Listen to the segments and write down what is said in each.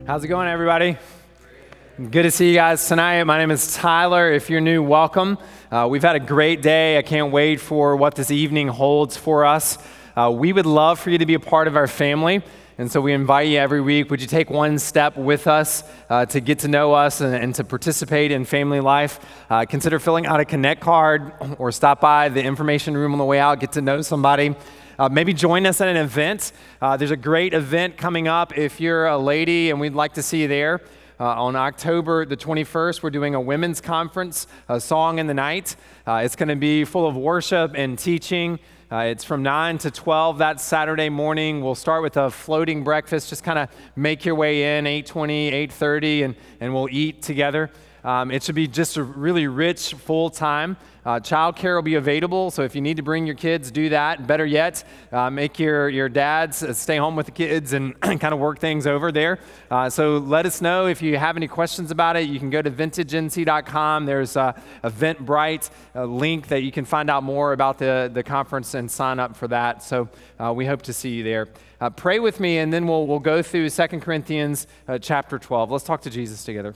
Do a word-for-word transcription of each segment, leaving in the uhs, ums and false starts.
How's it going, everybody? Good to see you guys tonight. My name is Tyler. If you're new, welcome. Uh, we've had a great day. I can't wait for what this evening holds for us. Uh, we would love for you to be a part of our family, and so we invite you every week. Would you take one step with us uh, to get to know us and, and to participate in family life? Uh, consider filling out a Connect card or stop by the information room on the way out, get to know somebody. Uh, maybe join us at an event. Uh, there's a great event coming up if you're a lady, and we'd like to see you there. Uh, on October the twenty-first, we're doing a women's conference, a Song in the Night. Uh, it's going to be full of worship and teaching. Uh, it's from nine to twelve that Saturday morning. We'll start with a floating breakfast. Just kind of make your way in, eight twenty, eight thirty, and, and we'll eat together. Um, it should be just a really rich, full time. Uh, childcare will be available, so if you need to bring your kids, do that. Better yet, uh, make your, your dads uh, stay home with the kids and kind of work things over there. Uh, so let us know if you have any questions about it. You can go to vintage n c dot com. There's a Eventbrite a link that you can find out more about the, the conference and sign up for that. So uh, we hope to see you there. Uh, pray with me, and then we'll, we'll go through Second Corinthians uh, chapter twelve. Let's talk to Jesus together.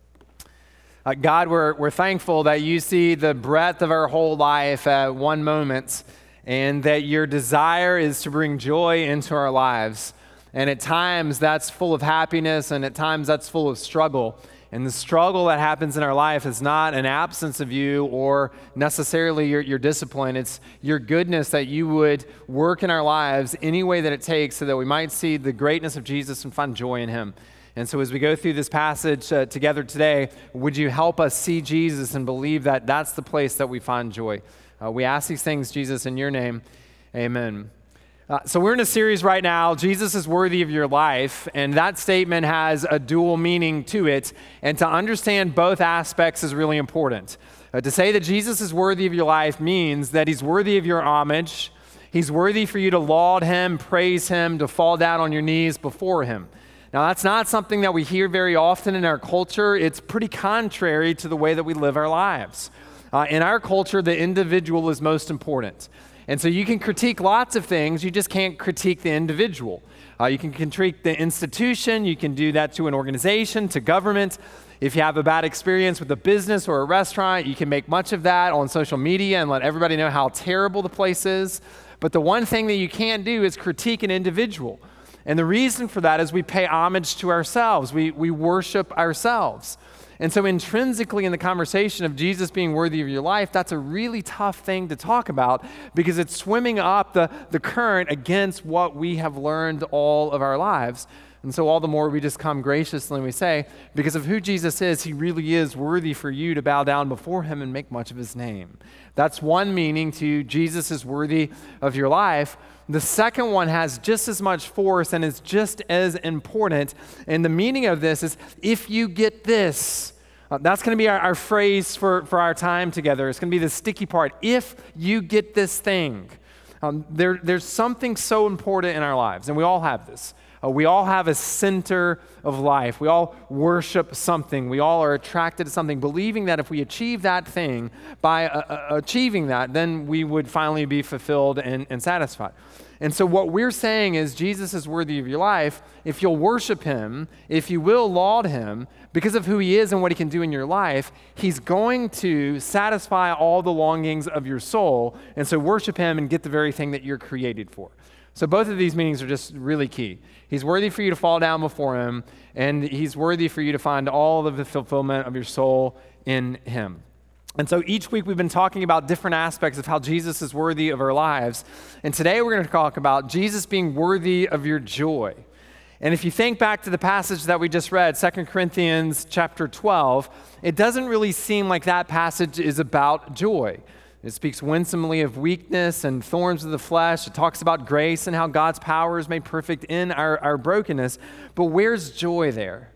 Uh, God, we're, we're thankful that you see the breadth of our whole life at one moment, and that your desire is to bring joy into our lives. And at times that's full of happiness, and at times that's full of struggle. And the struggle that happens in our life is not an absence of you or necessarily your, your discipline. It's your goodness that you would work in our lives any way that it takes so that we might see the greatness of Jesus and find joy in him. And so as we go through this passage uh, together today, would you help us see Jesus and believe that that's the place that we find joy? Uh, we ask these things, Jesus, in your name. Amen. Uh, so we're in a series right now, Jesus is worthy of your life, and that statement has a dual meaning to it, and to understand both aspects is really important. Uh, to say that Jesus is worthy of your life means that he's worthy of your homage, he's worthy for you to laud him, praise him, to fall down on your knees before him. Now, that's not something that we hear very often in our culture. It's pretty contrary to the way that we live our lives. Uh, in our culture, the individual is most important. And so you can critique lots of things, you just can't critique the individual. Uh, you can critique the institution, you can do that to an organization, to government. If you have a bad experience with a business or a restaurant, you can make much of that on social media and let everybody know how terrible the place is. But the one thing that you can't do is critique an individual. And the reason for that is we pay homage to ourselves. We, we worship ourselves. And so intrinsically in the conversation of Jesus being worthy of your life, that's a really tough thing to talk about because it's swimming up the, the current against what we have learned all of our lives. And so all the more we just come graciously and we say, because of who Jesus is, he really is worthy for you to bow down before him and make much of his name. That's one meaning to Jesus is worthy of your life. The second one has just as much force and is just as important. And the meaning of this is, if you get this, uh, that's going to be our, our phrase for, for our time together. It's going to be the sticky part. If you get this thing, um, there, there's something so important in our lives, and we all have this. Uh, we all have a center of life. We all worship something. We all are attracted to something, believing that if we achieve that thing, by uh, uh, achieving that, then we would finally be fulfilled and, and satisfied. And so what we're saying is Jesus is worthy of your life if you'll worship him, if you will laud him, because of who he is and what he can do in your life. He's going to satisfy all the longings of your soul. And so worship him and get the very thing that you're created for. So both of these meanings are just really key. He's worthy for you to fall down before him, and he's worthy for you to find all of the fulfillment of your soul in him. And so each week we've been talking about different aspects of how Jesus is worthy of our lives. And today we're going to talk about Jesus being worthy of your joy. And if you think back to the passage that we just read, Second Corinthians chapter twelve, it doesn't really seem like that passage is about joy. It speaks winsomely of weakness and thorns of the flesh. It talks about grace and how God's power is made perfect in our, our brokenness. But where's joy there?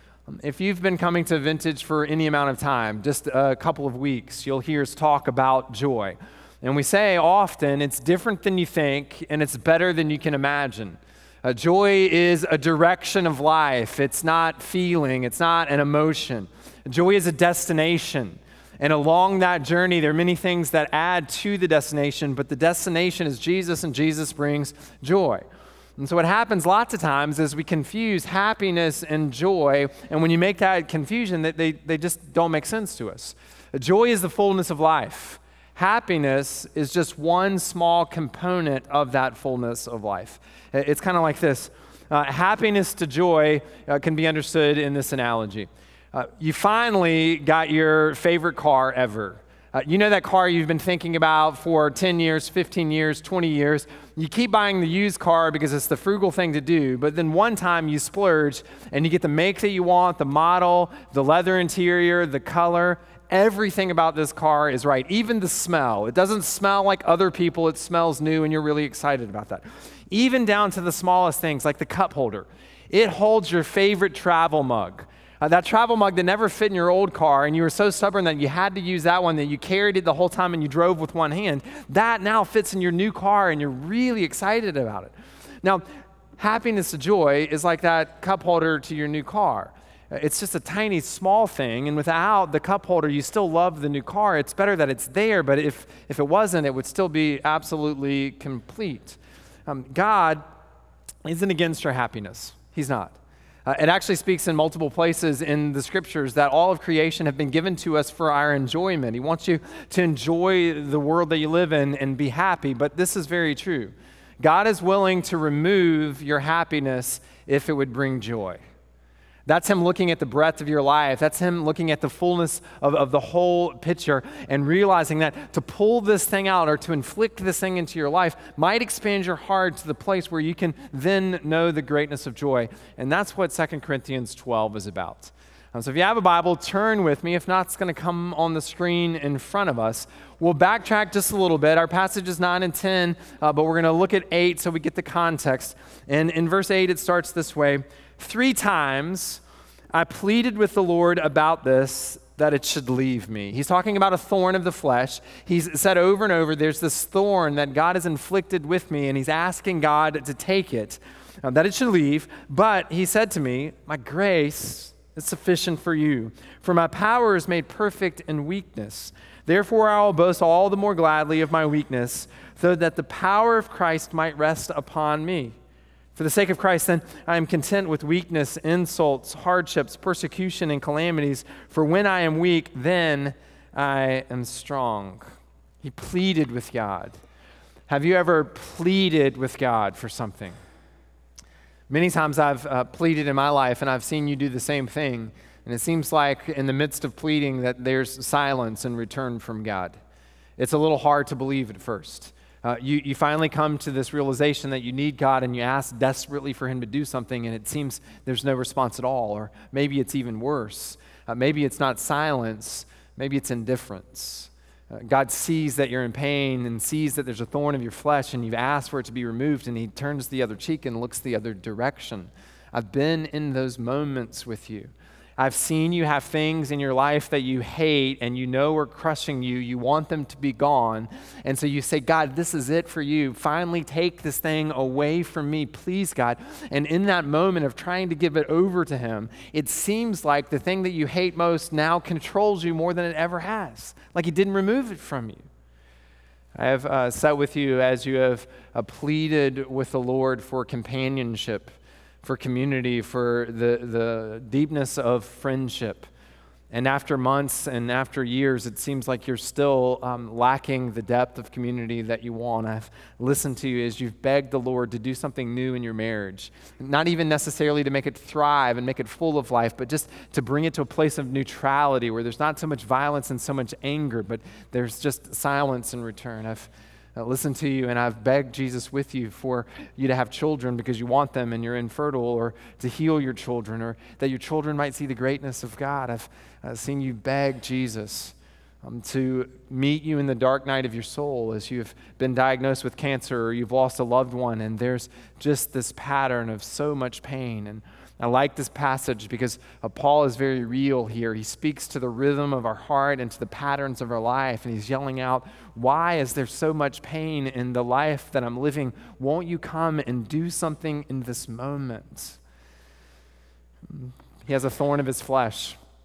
If you've been coming to Vintage for any amount of time, just a couple of weeks, you'll hear us talk about joy. And we say often, it's different than you think, and it's better than you can imagine. Uh, joy is a direction of life. It's not feeling. It's not an emotion. Joy is a destination. And along that journey, there are many things that add to the destination, but the destination is Jesus, and Jesus brings joy. And so what happens lots of times is we confuse happiness and joy, and when you make that confusion, they, they, they just don't make sense to us. Joy is the fullness of life. Happiness is just one small component of that fullness of life. It's kind of like this. Uh, happiness to joy uh, can be understood in this analogy. Uh, you finally got your favorite car ever. Uh, you know that car you've been thinking about for ten years, fifteen years, twenty years. You keep buying the used car because it's the frugal thing to do, but then one time you splurge and you get the make that you want, the model, the leather interior, the color. Everything about this car is right, even the smell. It doesn't smell like other people, it smells new, and you're really excited about that. Even down to the smallest things, like the cup holder. It holds your favorite travel mug. Uh, that travel mug that never fit in your old car, and you were so stubborn that you had to use that one, that you carried it the whole time and you drove with one hand, that now fits in your new car and you're really excited about it. Now, happiness to joy is like that cup holder to your new car. It's just a tiny, small thing, and without the cup holder, you still love the new car. It's better that it's there, but if, if it wasn't, it would still be absolutely complete. Um, God isn't against our happiness. He's not. Uh, it actually speaks in multiple places in the scriptures that all of creation have been given to us for our enjoyment. He wants you to enjoy the world that you live in and be happy, but this is very true. God is willing to remove your happiness if it would bring joy. That's him looking at the breadth of your life. That's him looking at the fullness of, of the whole picture and realizing that to pull this thing out or to inflict this thing into your life might expand your heart to the place where you can then know the greatness of joy. And that's what Second Corinthians twelve is about. Um, so if you have a Bible, turn with me. If not, it's going to come on the screen in front of us. We'll backtrack just a little bit. Our passage is nine and ten, uh, but we're going to look at eight so we get the context. And in verse eight, it starts this way. Three times I pleaded with the Lord about this, that it should leave me. He's talking about a thorn of the flesh. He's said over and over, there's this thorn that God has inflicted with me, and he's asking God to take it, uh, that it should leave. But he said to me, my grace is sufficient for you, for my power is made perfect in weakness. Therefore I will boast all the more gladly of my weakness, so that the power of Christ might rest upon me. For the sake of Christ, then, I am content with weakness, insults, hardships, persecution, and calamities. For when I am weak, then I am strong. He pleaded with God. Have you ever pleaded with God for something? Many times I've uh, pleaded in my life, and I've seen you do the same thing. And it seems like in the midst of pleading that there's silence in return from God. It's a little hard to believe at first. Uh, you, you finally come to this realization that you need God, and you ask desperately for him to do something, and it seems there's no response at all. Or maybe it's even worse. Uh, maybe it's not silence. Maybe it's indifference. Uh, God sees that you're in pain and sees that there's a thorn of your flesh, and you've asked for it to be removed, and he turns the other cheek and looks the other direction. I've been in those moments with you. I've seen you have things in your life that you hate and you know are crushing you. You want them to be gone. And so you say, God, this is it for you. Finally take this thing away from me, please, God. And in that moment of trying to give it over to him, it seems like the thing that you hate most now controls you more than it ever has. Like he didn't remove it from you. I have uh, sat with you as you have uh, pleaded with the Lord for companionship, for community, for the, the deepness of friendship. And after months and after years, it seems like you're still um, lacking the depth of community that you want. I've listened to you as you've begged the Lord to do something new in your marriage. Not even necessarily to make it thrive and make it full of life, but just to bring it to a place of neutrality where there's not so much violence and so much anger, but there's just silence in return. I've Uh, listen to you, and I've begged Jesus with you for you to have children because you want them and you're infertile, or to heal your children, or that your children might see the greatness of God. I've uh, seen you beg Jesus um, to meet you in the dark night of your soul as you've been diagnosed with cancer or you've lost a loved one, and there's just this pattern of so much pain. And I like this passage because uh, Paul is very real here. He speaks to the rhythm of our heart and to the patterns of our life, and he's yelling out, why is there so much pain in the life that I'm living? Won't you come and do something in this moment? He has a thorn of his flesh.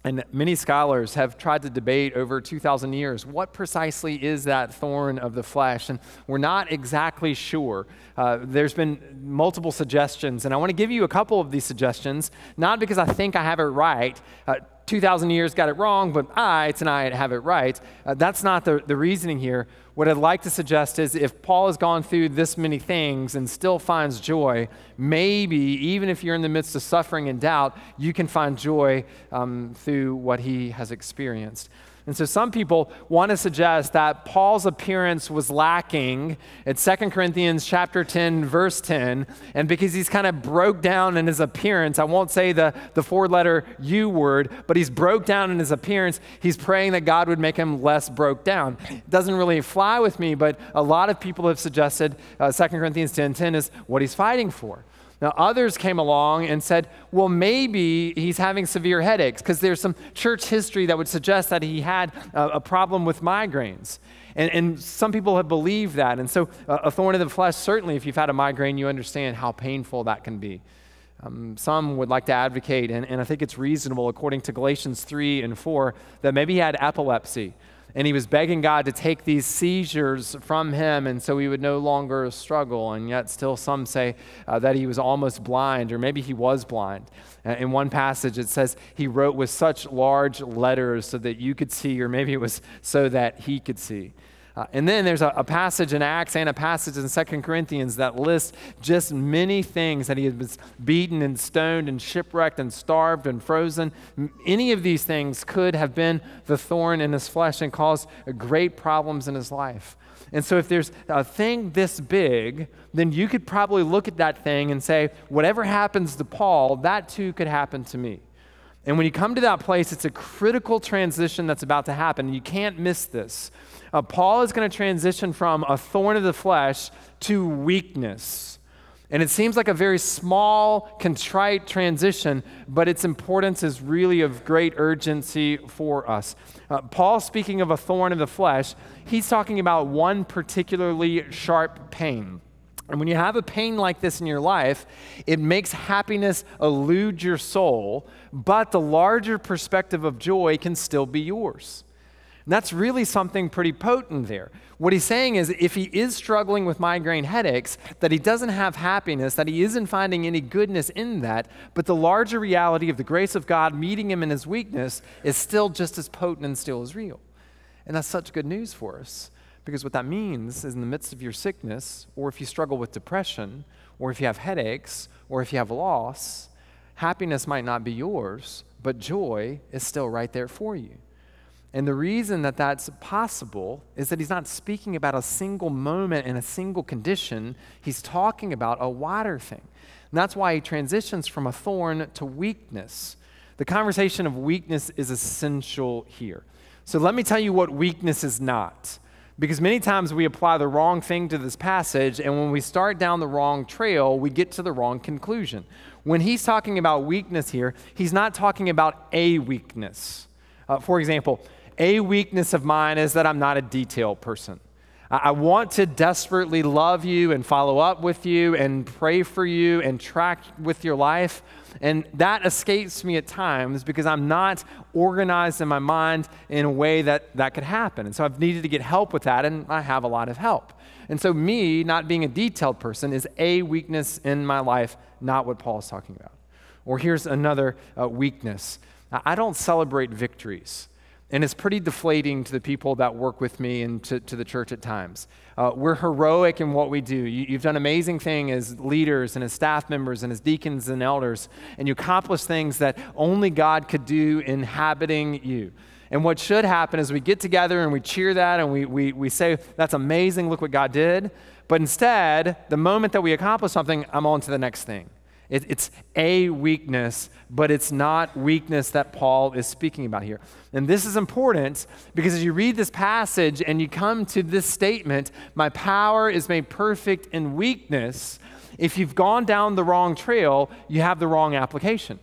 And many scholars have tried to debate over two thousand years, what precisely is that thorn of the flesh? And we're not exactly sure. Uh, there's been multiple suggestions, and I want to give you a couple of these suggestions, not because I think I have it right. Uh, two thousand years got it wrong, but I, tonight, have it right. Uh, that's not the, the reasoning here. What I'd like to suggest is if Paul has gone through this many things and still finds joy, maybe even if you're in the midst of suffering and doubt, you can find joy um, through what he has experienced. And so some people want to suggest that Paul's appearance was lacking at Second Corinthians chapter ten, verse ten, and because he's kind of broke down in his appearance, I won't say the, the four-letter U word, but he's broke down in his appearance, he's praying that God would make him less broke down. It doesn't really fly with me, but a lot of people have suggested uh, Second Corinthians ten ten is what he's fighting for. Now, others came along and said, well, maybe he's having severe headaches because there's some church history that would suggest that he had a, a problem with migraines. And, and some people have believed that. And so uh, a thorn of the flesh, certainly if you've had a migraine, you understand how painful that can be. Um, some would like to advocate, and, and I think it's reasonable according to Galatians three and four, that maybe he had epilepsy. And he was begging God to take these seizures from him, and so he would no longer struggle. And yet still some say uh, that he was almost blind, or maybe he was blind. Uh, in one passage it says he wrote with such large letters so that you could see, or maybe it was so that he could see. Uh, and then there's a, a passage in Acts and a passage in Second Corinthians that lists just many things that he had been beaten and stoned and shipwrecked and starved and frozen. Any of these things could have been the thorn in his flesh and caused great problems in his life. And so if there's a thing this big, then you could probably look at that thing and say, whatever happens to Paul, that too could happen to me. And when you come to that place, it's a critical transition that's about to happen. You can't miss this. Uh, Paul is going to transition from a thorn of the flesh to weakness. And it seems like a very small, contrite transition, but its importance is really of great urgency for us. Uh, Paul, speaking of a thorn of the flesh, he's talking about one particularly sharp pain. And when you have a pain like this in your life, it makes happiness elude your soul, but the larger perspective of joy can still be yours. And that's really something pretty potent there. What he's saying is if he is struggling with migraine headaches, that he doesn't have happiness, that he isn't finding any goodness in that, but the larger reality of the grace of God meeting him in his weakness is still just as potent and still as real. And that's such good news for us. Because what that means is in the midst of your sickness, or if you struggle with depression, or if you have headaches, or if you have loss, happiness might not be yours, but joy is still right there for you. And the reason that that's possible is that he's not speaking about a single moment and a single condition. He's talking about a wider thing. And that's why he transitions from a thorn to weakness. The conversation of weakness is essential here. So let me tell you what weakness is not. Because many times we apply the wrong thing to this passage, and when we start down the wrong trail, we get to the wrong conclusion. When he's talking about weakness here, he's not talking about a weakness. Uh, for example, a weakness of mine is that I'm not a detail person. I, I want to desperately love you and follow up with you and pray for you and track with your life. And that escapes me at times because I'm not organized in my mind in a way that that could happen. And so I've needed to get help with that, and I have a lot of help. And so me not being a detailed person is a weakness in my life, not what Paul is talking about. Or here's another uh, weakness. I don't celebrate victories. And it's pretty deflating to the people that work with me and to, to the church at times. Uh, we're heroic in what we do. You, you've done amazing things as leaders and as staff members and as deacons and elders, and you accomplish things that only God could do inhabiting you. And what should happen is we get together and we cheer that and we, we, we say, that's amazing, look what God did. But instead, the moment that we accomplish something, I'm on to the next thing. It, it's a weakness, but it's not weakness that Paul is speaking about here. And this is important because as you read this passage and you come to this statement, my power is made perfect in weakness, if you've gone down the wrong trail, you have the wrong application.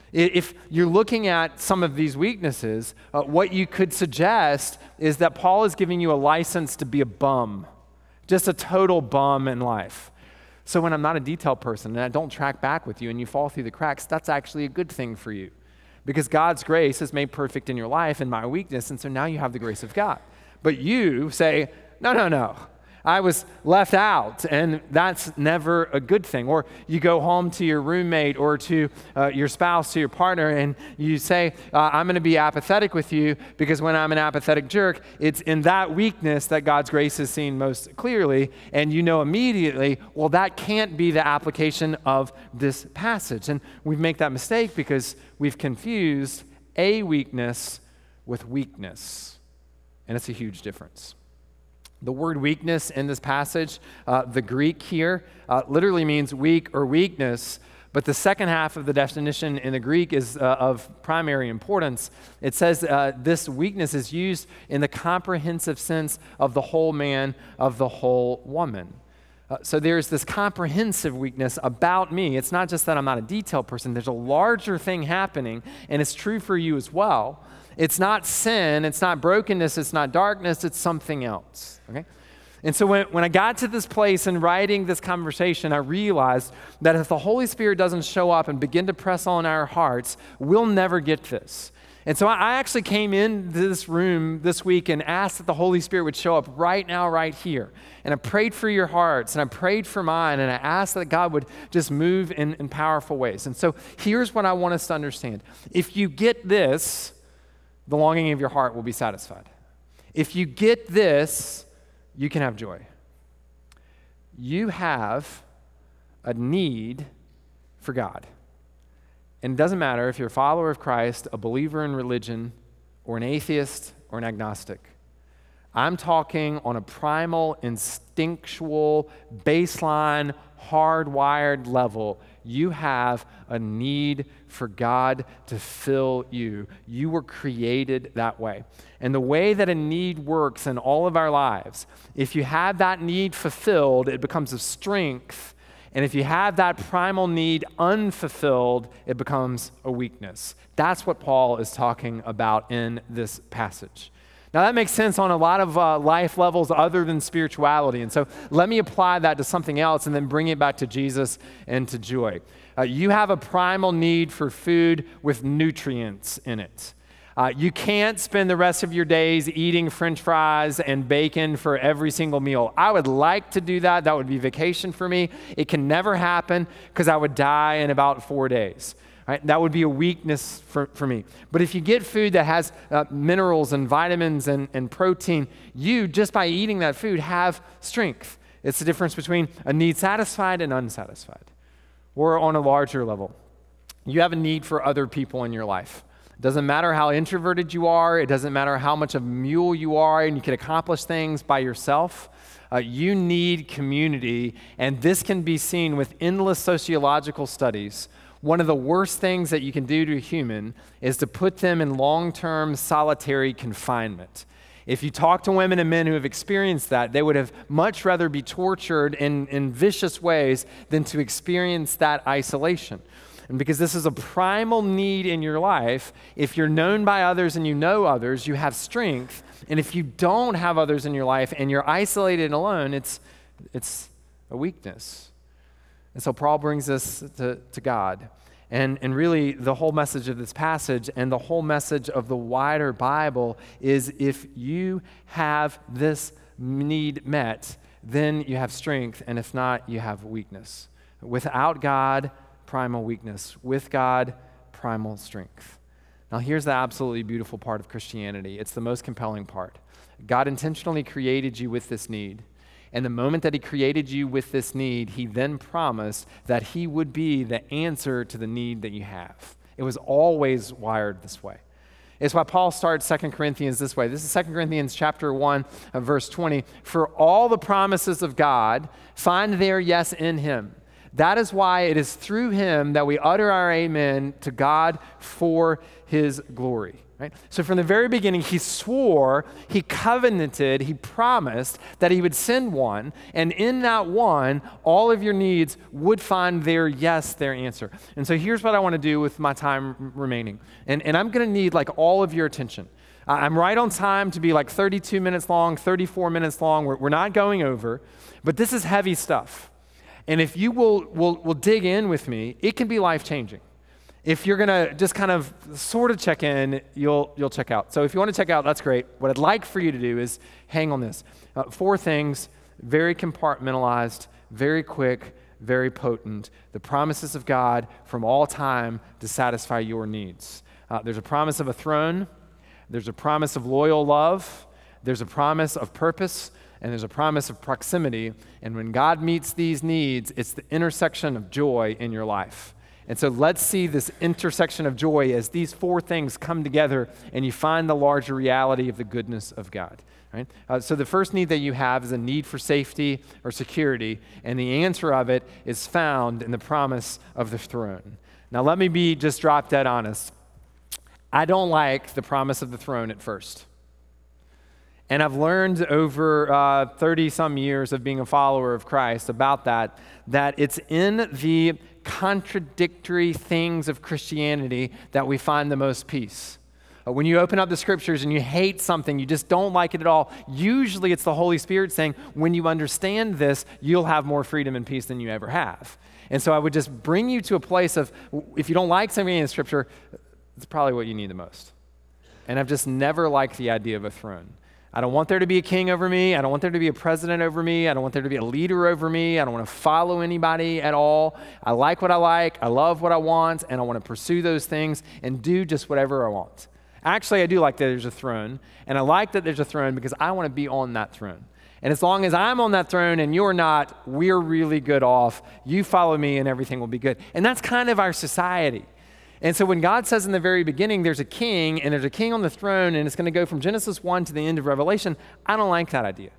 If you're looking at some of these weaknesses, uh, what you could suggest is that Paul is giving you a license to be a bum, just a total bum in life. So when I'm not a detail person and I don't track back with you and you fall through the cracks, that's actually a good thing for you. because God's grace is made perfect in your life in my weakness, and so now you have the grace of God. But you say, no, no, no. I was left out, and that's never a good thing. Or you go home to your roommate or to uh, your spouse, to your partner, and you say, uh, I'm going to be apathetic with you because when I'm an apathetic jerk, it's in that weakness that God's grace is seen most clearly, and you know immediately, well, that can't be the application of this passage. And we make that mistake because we've confused a weakness with weakness, and it's a huge difference. The word weakness in this passage, uh, the Greek here, uh, literally means weak or weakness, but the second half of the definition in the Greek is uh, of primary importance. It says uh, this weakness is used in the comprehensive sense of the whole man, of the whole woman. Uh, so there's this comprehensive weakness about me. It's not just that I'm not a detail person. There's a larger thing happening, and it's true for you as well. It's not sin, it's not brokenness, it's not darkness, it's something else, okay? And so when, when I got to this place in writing this conversation, I realized that if the Holy Spirit doesn't show up and begin to press on our hearts, we'll never get this. And so I actually came into this room this week and asked that the Holy Spirit would show up right now, right here. And I prayed for your hearts, and I prayed for mine, and I asked that God would just move in, in powerful ways. And so here's what I want us to understand. If you get this, the longing of your heart will be satisfied. If you get this, you can have joy. You have a need for God. And it doesn't matter if you're a follower of Christ, a believer in religion, or an atheist, or an agnostic. I'm talking on a primal, instinctual, baseline, hardwired level. You have a need for God to fill you. You were created that way. And the way that a need works in all of our lives, if you have that need fulfilled, it becomes a strength. And if you have that primal need unfulfilled, it becomes a weakness. That's what Paul is talking about in this passage. Now, that makes sense on a lot of uh, life levels other than spirituality. And so let me apply that to something else and then bring it back to Jesus and to joy. Uh, you have a primal need for food with nutrients in it. Uh, you can't spend the rest of your days eating French fries and bacon for every single meal. I would like to do that. That would be vacation for me. It can never happen because I would die in about four days. Right? That would be a weakness for, for me. But if you get food that has uh, minerals and vitamins and, and protein, you, just by eating that food, have strength. It's the difference between a need satisfied and unsatisfied. Or on a larger level, you have a need for other people in your life. It doesn't matter how introverted you are. It doesn't matter how much of a mule you are and you can accomplish things by yourself. Uh, you need community, and this can be seen with endless sociological studies. One of the worst things that you can do to a human is to put them in long-term solitary confinement. If you talk to women and men who have experienced that, they would have much rather be tortured in, in vicious ways than to experience that isolation. And because this is a primal need in your life, if you're known by others and you know others, you have strength. And if you don't have others in your life and you're isolated and alone, it's, it's a weakness. And so Paul brings us to, to God. And, and really, the whole message of this passage and the whole message of the wider Bible is if you have this need met, then you have strength, and if not, you have weakness. Without God, primal weakness. With God, primal strength. Now, here's the absolutely beautiful part of Christianity. It's the most compelling part. God intentionally created you with this need. And the moment that he created you with this need, he then promised that he would be the answer to the need that you have. It was always wired this way. It's why Paul starts Second Corinthians this way. This is Second Corinthians chapter one, uh, verse twenty. For all the promises of God find their yes in him. That is why it is through him that we utter our amen to God for his glory. Right? So from the very beginning, he swore, he covenanted, he promised that he would send one, and in that one, all of your needs would find their yes, their answer. And so here's what I want to do with my time remaining. And, and I'm going to need like all of your attention. I'm right on time to be like thirty-two minutes long, thirty-four minutes long. We're, we're not going over, but this is heavy stuff. And if you will, will, will dig in with me, it can be life-changing. If you're gonna just kind of sort of check in, you'll you'll check out. So if you want to check out, that's great. What I'd like for you to do is hang on this. Uh, four things, very compartmentalized, very quick, very potent. The promises of God from all time to satisfy your needs. Uh, there's a promise of a throne. There's a promise of loyal love. There's a promise of purpose. And there's a promise of proximity. And when God meets these needs, it's the intersection of joy in your life. And so let's see this intersection of joy as these four things come together and you find the larger reality of the goodness of God. Right? Uh, so the first need that you have is a need for safety or security, and the answer of it is found in the promise of the throne. Now let me be just drop dead honest. I don't like the promise of the throne at first. And I've learned over uh, thirty some years of being a follower of Christ about that, that it's in the contradictory things of Christianity that we find the most peace. Uh, when you open up the scriptures and you hate something, you just don't like it at all, usually it's the Holy Spirit saying, when you understand this, you'll have more freedom and peace than you ever have. And so I would just bring you to a place of, if you don't like something in the scripture, it's probably what you need the most. And I've just never liked the idea of a throne. I don't want there to be a king over me. I don't want there to be a president over me. I don't want there to be a leader over me. I don't want to follow anybody at all. I like what I like. I love what I want, and I want to pursue those things and do just whatever I want. Actually, I do like that there's a throne, and I like that there's a throne because I want to be on that throne. And as long as I'm on that throne and you're not, we're really good off. You follow me and everything will be good. And that's kind of our society. And so when God says in the very beginning, there's a king and there's a king on the throne and it's going to go from Genesis one to the end of Revelation, I don't like that idea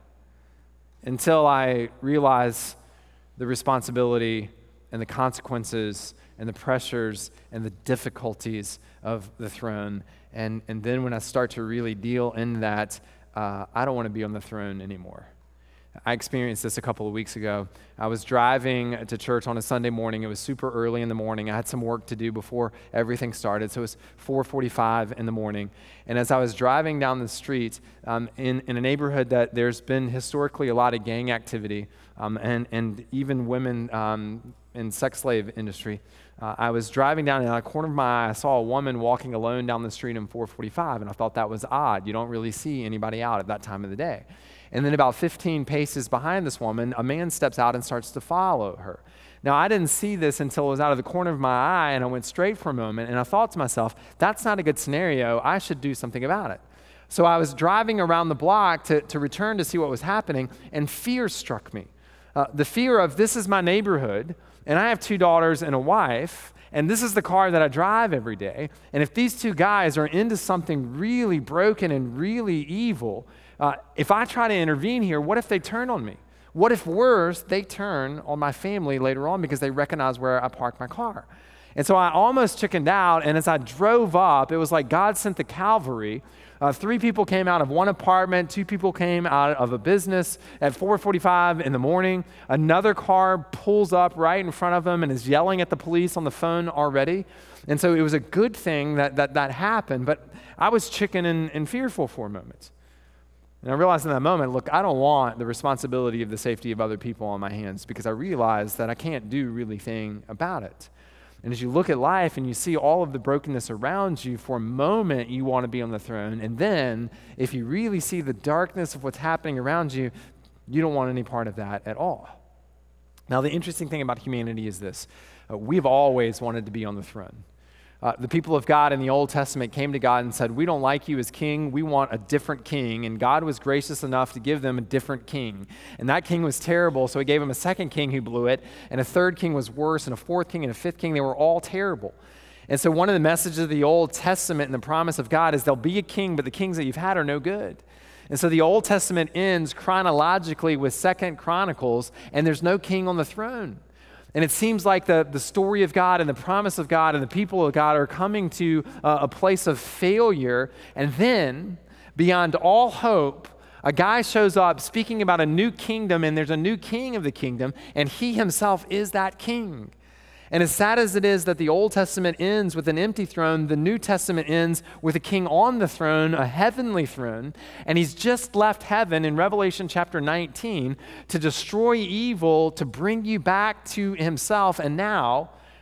until I realize the responsibility and the consequences and the pressures and the difficulties of the throne. And, and then when I start to really deal in that, uh, I don't want to be on the throne anymore. I experienced this a couple of weeks ago. I was driving to church on a Sunday morning. It was super early in the morning. I had some work to do before everything started, so it was four forty-five in the morning. And as I was driving down the street um, in, in a neighborhood that there's been historically a lot of gang activity um, and, and even women um, in sex slave industry, uh, I was driving down and out of the corner of my eye, I saw a woman walking alone down the street in four forty-five, and I thought that was odd. You don't really see anybody out at that time of the day. And then about fifteen paces behind this woman, a man steps out and starts to follow her. Now, I didn't see this until it was out of the corner of my eye, and I went straight for a moment, and I thought to myself, that's not a good scenario. I should do something about it. So I was driving around the block to, to return to see what was happening, and fear struck me. Uh, the fear of, this is my neighborhood, and I have two daughters and a wife, and this is the car that I drive every day, and if these two guys are into something really broken and really evil, Uh, if I try to intervene here, what if they turn on me? What if worse, they turn on my family later on because they recognize where I parked my car? And so I almost chickened out, and as I drove up, it was like God sent the cavalry. Uh, three people came out of one apartment, two people came out of a business at four forty-five in the morning. Another car pulls up right in front of them and is yelling at the police on the phone already. And so it was a good thing that that, that happened, but I was chicken and, and fearful for a moment. And I realized in that moment, look, I don't want the responsibility of the safety of other people on my hands because I realized that I can't do really thing about it. And as you look at life and you see all of the brokenness around you, for a moment you want to be on the throne. And then if you really see the darkness of what's happening around you, you don't want any part of that at all. Now, the interesting thing about humanity is this. Uh, we've always wanted to be on the throne. Uh, the people of God in the Old Testament came to God and said, we don't like you as king, we want a different king. And God was gracious enough to give them a different king. And that king was terrible, so he gave them a second king who blew it, and a third king was worse, and a fourth king and a fifth king. They were all terrible. And so one of the messages of the Old Testament and the promise of God is there'll be a king, but the kings that you've had are no good. And so the Old Testament ends chronologically with Second Chronicles, and there's no king on the throne. And it seems like the, the story of God and the promise of God and the people of God are coming to uh, a place of failure. And then, beyond all hope, a guy shows up speaking about a new kingdom, and there's a new king of the kingdom, and he himself is that king. And as sad as it is that the Old Testament ends with an empty throne, the New Testament ends with a king on the throne, a heavenly throne, and he's just left heaven in Revelation chapter nineteen to destroy evil, to bring you back to himself. And now,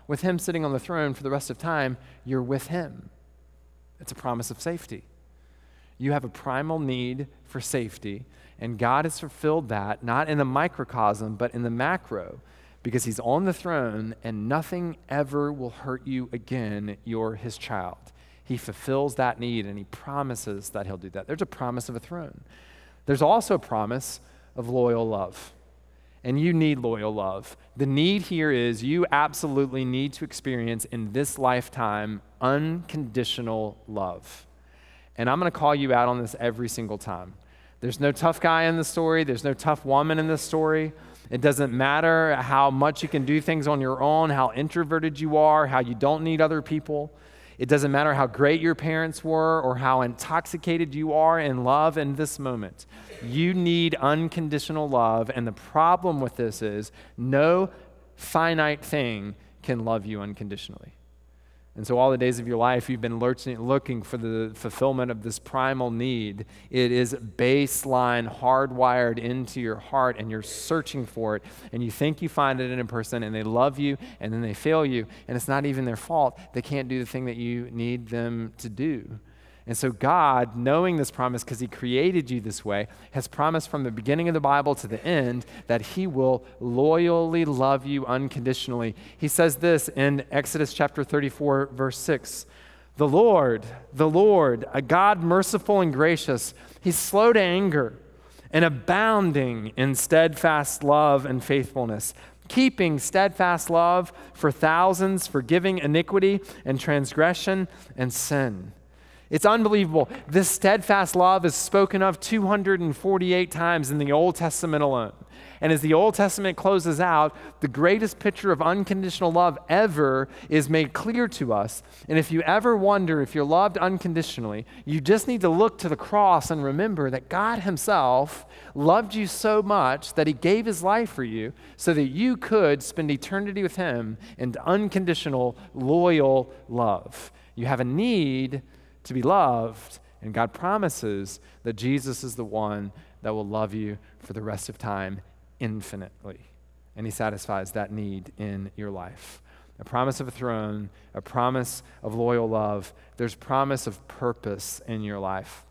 with him sitting on the throne for the rest of time, you're with him. It's a promise of safety. You have a primal need for safety, and God has fulfilled that, not in the microcosm, but in the macro, because he's on the throne and nothing ever will hurt you again. You're his child. He fulfills that need, and he promises that he'll do that. There's a promise of a throne. There's also a promise of loyal love. And you need loyal love. The need here is you absolutely need to experience in this lifetime unconditional love. And I'm going to call you out on this every single time. There's no tough guy in the story. There's no tough woman in this story. It doesn't matter how much you can do things on your own, how introverted you are, how you don't need other people. It doesn't matter how great your parents were or how intoxicated you are in love in this moment. You need unconditional love, and the problem with this is no finite thing can love you unconditionally. And so all the days of your life, you've been lurching, looking for the fulfillment of this primal need. It is baseline, hardwired into your heart, and you're searching for it. And you think you find it in a person, and they love you, and then they fail you. And it's not even their fault. They can't do the thing that you need them to do. And so God, knowing this promise because he created you this way, has promised from the beginning of the Bible to the end that he will loyally love you unconditionally. He says this in Exodus chapter thirty-four, verse six. The Lord, the Lord, a God merciful and gracious, he's slow to anger and abounding in steadfast love and faithfulness, keeping steadfast love for thousands, forgiving iniquity and transgression and sin. It's unbelievable. This steadfast love is spoken of two hundred forty-eight times in the Old Testament alone. And as the Old Testament closes out, the greatest picture of unconditional love ever is made clear to us. And if you ever wonder if you're loved unconditionally, you just need to look to the cross and remember that God himself loved you so much that he gave his life for you so that you could spend eternity with him in unconditional, loyal love. You have a need to be loved, and God promises that Jesus is the one that will love you for the rest of time infinitely. And he satisfies that need in your life. A promise of a throne, a promise of loyal love. There's promise of purpose in your life.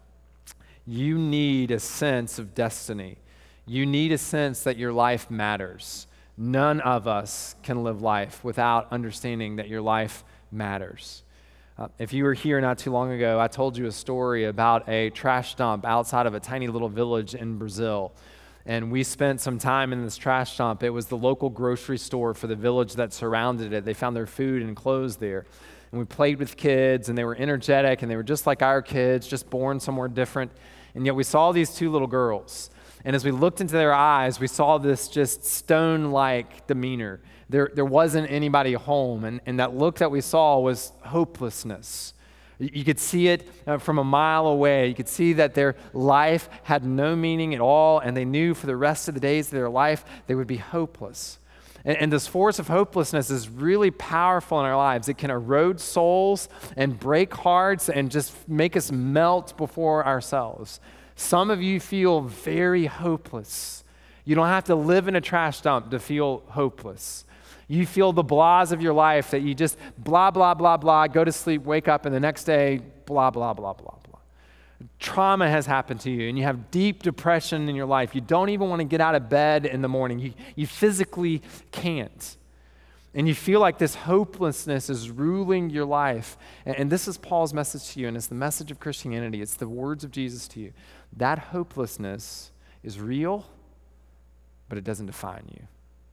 You need a sense of destiny. You need a sense that your life matters. None of us can live life without understanding that your life matters. Uh, if you were here not too long ago, I told you a story about a trash dump outside of a tiny little village in Brazil. And we spent some time in this trash dump. It was the local grocery store for the village that surrounded it. They found their food and clothes there. And we played with kids, and they were energetic, and they were just like our kids, just born somewhere different. And yet we saw these two little girls. And as we looked into their eyes, we saw this just stone-like demeanor. There, there wasn't anybody home, and, and that look that we saw was hopelessness. You, you could see it uh, from a mile away. You could see that their life had no meaning at all, and they knew for the rest of the days of their life they would be hopeless. And, and this force of hopelessness is really powerful in our lives. It can erode souls and break hearts and just make us melt before ourselves. Some of you feel very hopeless. You don't have to live in a trash dump to feel hopeless. You feel the blahs of your life that you just blah, blah, blah, blah, go to sleep, wake up, and the next day, blah, blah, blah, blah, blah. Trauma has happened to you, and you have deep depression in your life. You don't even want to get out of bed in the morning. You, you physically can't. And you feel like this hopelessness is ruling your life. And, and this is Paul's message to you, and it's the message of Christianity. It's the words of Jesus to you. That hopelessness is real, but it doesn't define you.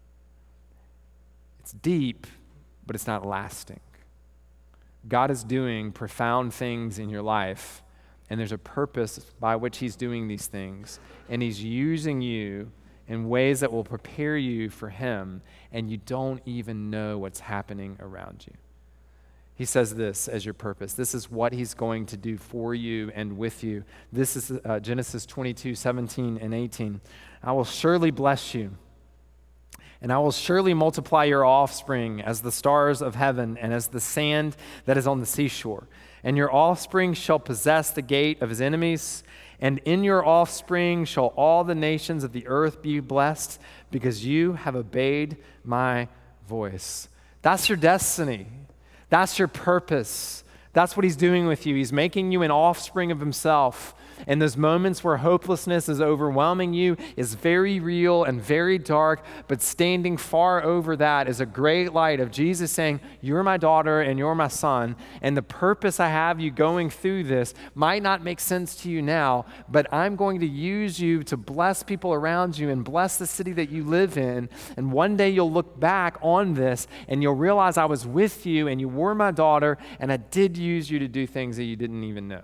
It's deep, but it's not lasting. God is doing profound things in your life, and there's a purpose by which he's doing these things, and he's using you in ways that will prepare you for him, and you don't even know what's happening around you. He says this as your purpose. This is what he's going to do for you and with you. This is uh, Genesis twenty-two, seventeen and eighteen. I will surely bless you, and I will surely multiply your offspring as the stars of heaven and as the sand that is on the seashore. And your offspring shall possess the gate of his enemies, and in your offspring shall all the nations of the earth be blessed, because you have obeyed my voice. That's your destiny. That's your purpose. That's what he's doing with you. He's making you an offspring of himself. And those moments where hopelessness is overwhelming you is very real and very dark, but standing far over that is a great light of Jesus saying, you're my daughter and you're my son, and the purpose I have you going through this might not make sense to you now, but I'm going to use you to bless people around you and bless the city that you live in, and one day you'll look back on this and you'll realize I was with you and you were my daughter and I did use you to do things that you didn't even know.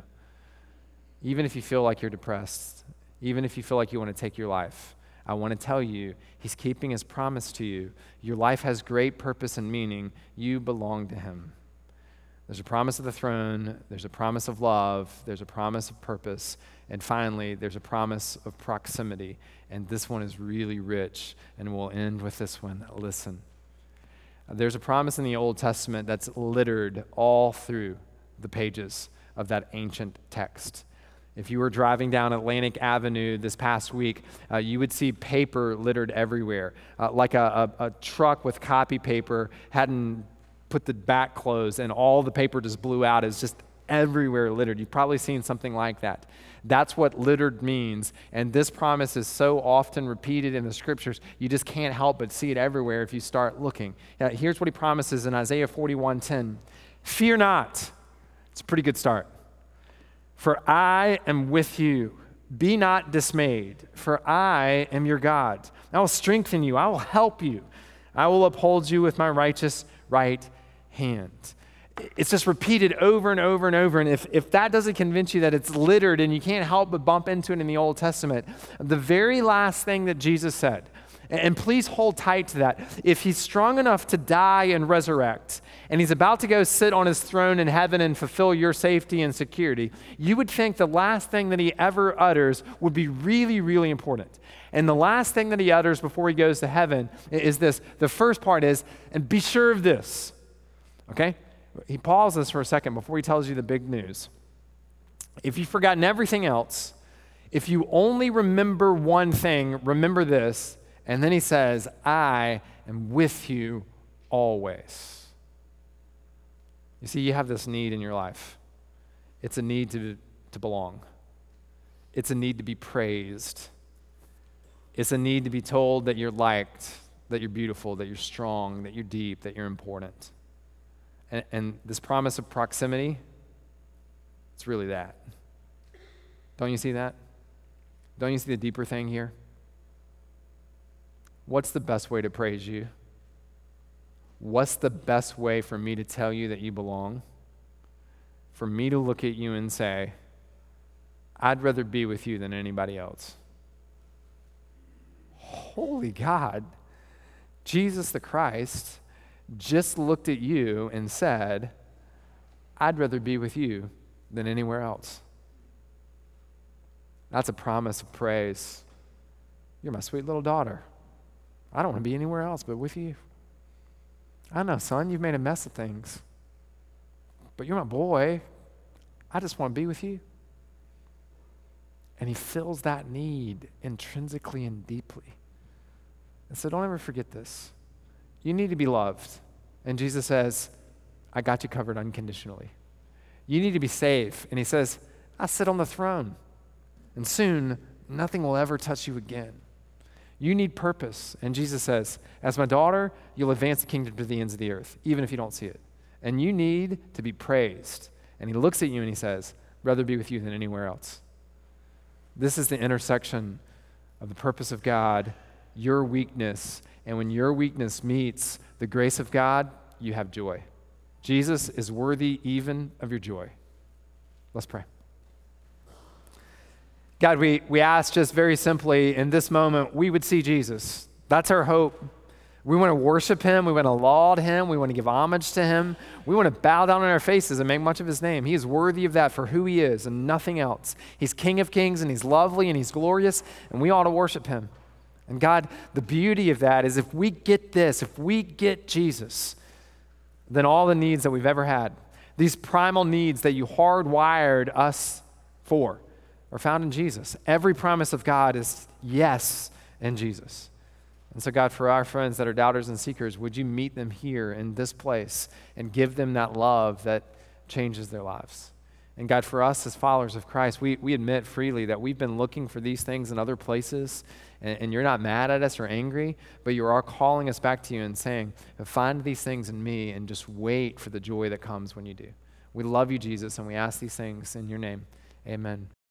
Even if you feel like you're depressed, even if you feel like you want to take your life, I want to tell you, he's keeping his promise to you. Your life has great purpose and meaning. You belong to him. There's a promise of the throne. There's a promise of love. There's a promise of purpose. And finally, there's a promise of proximity. And this one is really rich, and we'll end with this one. Listen. There's a promise in the Old Testament that's littered all through the pages of that ancient text. If you were driving down Atlantic Avenue this past week, uh, you would see paper littered everywhere, uh, like a, a, a truck with copy paper hadn't put the back closed and all the paper just blew out. It's just everywhere littered. You've probably seen something like that. That's what littered means, and this promise is so often repeated in the scriptures, you just can't help but see it everywhere if you start looking. Now, here's what he promises in Isaiah forty-one ten. Fear not. It's a pretty good start. For I am with you. Be not dismayed, for I am your God. I will strengthen you. I will help you. I will uphold you with my righteous right hand. It's just repeated over and over and over. And if, if that doesn't convince you that it's littered and you can't help but bump into it in the Old Testament, the very last thing that Jesus said, and please hold tight to that. If he's strong enough to die and resurrect, and he's about to go sit on his throne in heaven and fulfill your safety and security, you would think the last thing that he ever utters would be really, really important. And the last thing that he utters before he goes to heaven is this. The first part is, and be sure of this, okay? He pauses for a second before he tells you the big news. If you've forgotten everything else, if you only remember one thing, remember this. And then he says, I am with you always. You see, you have this need in your life. It's a need to, to belong. It's a need to be praised. It's a need to be told that you're liked, that you're beautiful, that you're strong, that you're deep, that you're important. And, and this promise of proximity, it's really that. Don't you see that? Don't you see the deeper thing here? What's the best way to praise you? What's the best way for me to tell you that you belong? For me to look at you and say, I'd rather be with you than anybody else. Holy God, Jesus the Christ just looked at you and said, I'd rather be with you than anywhere else. That's a promise of praise. You're my sweet little daughter. I don't want to be anywhere else but with you. I know, son, you've made a mess of things, but you're my boy. I just want to be with you. And he fills that need intrinsically and deeply. And so don't ever forget this. You need to be loved. And Jesus says, I got you covered unconditionally. You need to be safe. And he says, I sit on the throne. And soon, nothing will ever touch you again. You need purpose. And Jesus says, as my daughter, you'll advance the kingdom to the ends of the earth, even if you don't see it. And you need to be praised. And he looks at you and he says, rather be with you than anywhere else. This is the intersection of the purpose of God, your weakness. And when your weakness meets the grace of God, you have joy. Jesus is worthy even of your joy. Let's pray. God, we, we ask just very simply in this moment, we would see Jesus. That's our hope. We want to worship him. We want to laud him. We want to give homage to him. We want to bow down on our faces and make much of his name. He is worthy of that for who he is and nothing else. He's King of Kings and he's lovely and he's glorious and we ought to worship him. And God, the beauty of that is if we get this, if we get Jesus, then all the needs that we've ever had, these primal needs that you hardwired us for, are found in Jesus. Every promise of God is yes in Jesus. And so, God, for our friends that are doubters and seekers, would you meet them here in this place and give them that love that changes their lives? And God, for us as followers of Christ, we, we admit freely that we've been looking for these things in other places, and, and you're not mad at us or angry, but you are calling us back to you and saying, find these things in me and just wait for the joy that comes when you do. We love you, Jesus, and we ask these things in your name. Amen.